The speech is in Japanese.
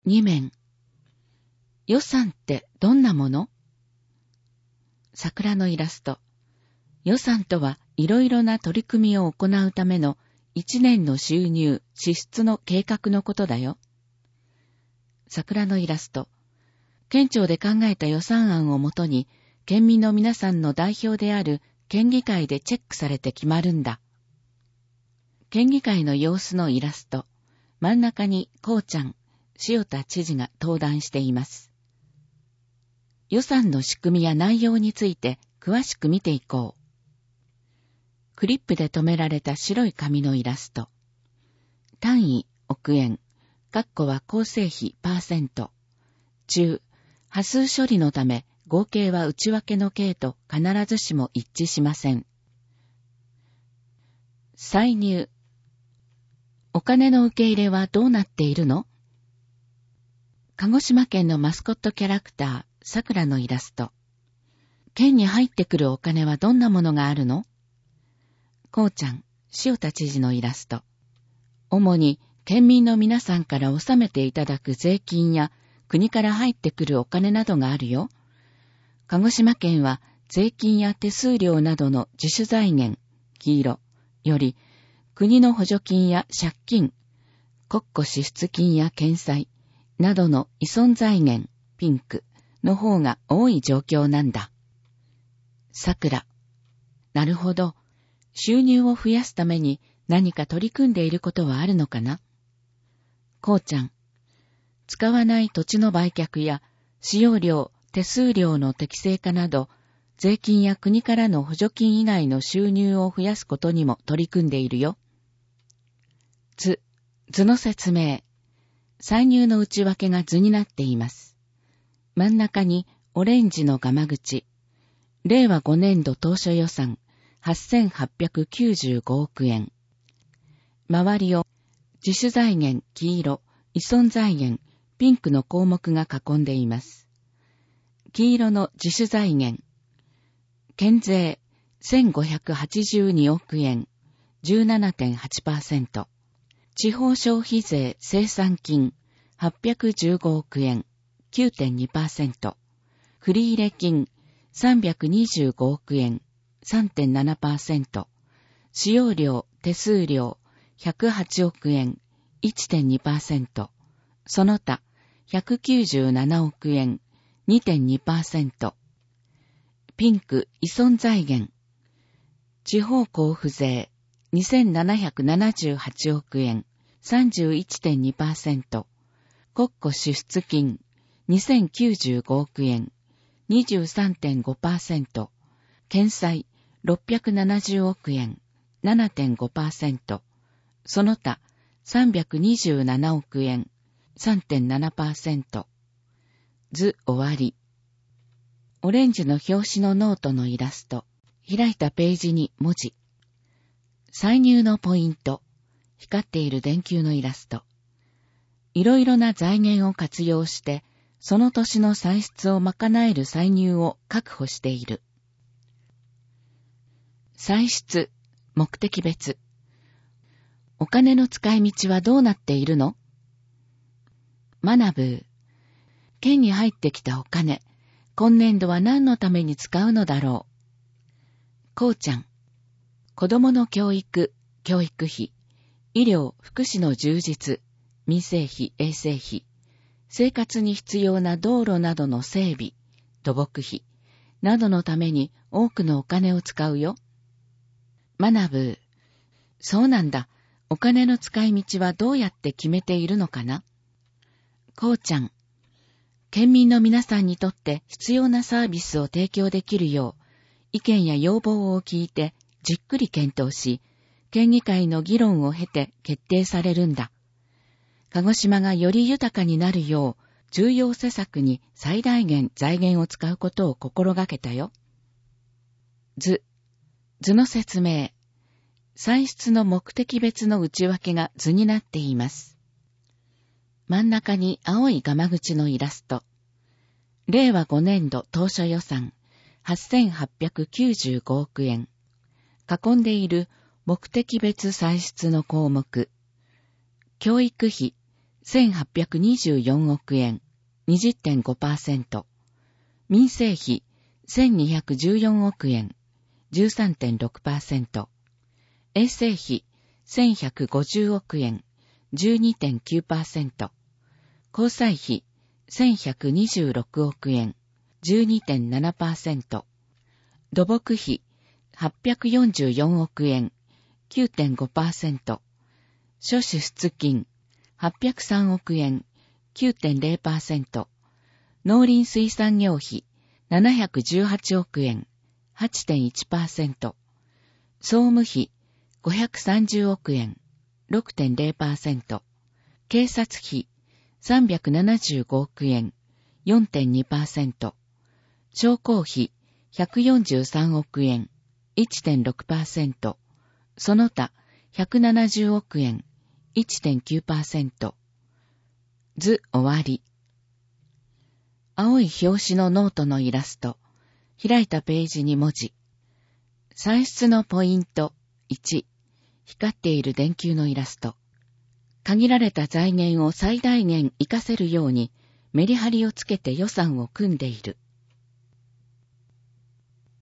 2面。予算ってどんなもの？桜のイラスト。予算とはいろいろな取り組みを行うための1年の収入・支出の計画のことだよ。桜のイラスト。県庁で考えた予算案をもとに、県民の皆さんの代表である県議会でチェックされて決まるんだ。県議会の様子のイラスト。真ん中にこうちゃん、塩田知事が登壇しています。予算の仕組みや内容について詳しく見ていこう。クリップで留められた白い紙のイラスト。単位、億円。括弧は構成費パーセント。中、波数処理のため合計は内訳の計と必ずしも一致しません。歳入。お金の受け入れはどうなっているの？鹿児島県のマスコットキャラクター、さくらのイラスト。県に入ってくるお金はどんなものがあるの？こうちゃん、塩田知事のイラスト。主に県民の皆さんから納めていただく税金や国から入ってくるお金などがあるよ。鹿児島県は税金や手数料などの自主財源、黄色、より国の補助金や借金、国庫支出金や県債などの依存財源、ピンクの方が多い状況なんだ。桜。なるほど。収入を増やすために何か取り組んでいることはあるのかな？こうちゃん。使わない土地の売却や使用料、手数料の適正化など、税金や国からの補助金以外の収入を増やすことにも取り組んでいるよ。図の説明。歳入の内訳が図になっています。真ん中にオレンジのガマ口。令和5年度当初予算8895億円。周りを自主財源黄色、依存財源ピンクの項目が囲んでいます。黄色の自主財源。県税1582億円 17.8%。地方消費税生産金815億円 9.2%。振入金325億円 3.7%。使用料手数料108億円 1.2%。その他197億円 2.2%。ピンク依存財源。地方交付税2778億円 31.2%。国庫支出金2095億円 23.5%。県債670億円 7.5%。その他327億円 3.7%。図終わり。オレンジの表紙のノートのイラスト。開いたページに文字。歳入のポイント。光っている電球のイラスト。いろいろな財源を活用して、その年の歳出を賄える歳入を確保している。歳出、目的別。お金の使い道はどうなっているの？学ぶ。県に入ってきたお金、今年度は何のために使うのだろう。こうちゃん。子供の教育、教育費、医療、福祉の充実、民生費、衛生費、生活に必要な道路などの整備、土木費、などのために多くのお金を使うよ。学ぶ。そうなんだ。お金の使い道はどうやって決めているのかな？こうちゃん。県民の皆さんにとって必要なサービスを提供できるよう、意見や要望を聞いてじっくり検討し、県議会の議論を経て決定されるんだ。鹿児島がより豊かになるよう、重要施策に最大限財源を使うことを心がけたよ。図の説明。歳出の目的別の内訳が図になっています。真ん中に青いガマ口のイラスト。令和5年度当初予算8895億円。囲んでいる目的別歳出の項目。教育費 1824億円、20.5%。民生費、1214億円、13.6%。衛生費、1150億円、12.9%。交際費、1126億円、12.7%。土木費、844億円、9.5%。諸支出金、803億円、9.0%。農林水産業費、718億円、8.1%。総務費、530億円、6.0%。警察費、375億円、4.2%。商工費、143億円、1.6%。その他、170億円、1.9%。図終わり。青い表紙のノートのイラスト。開いたページに文字。算出のポイント。1。光っている電球のイラスト。限られた財源を最大限活かせるようにメリハリをつけて予算を組んでいる。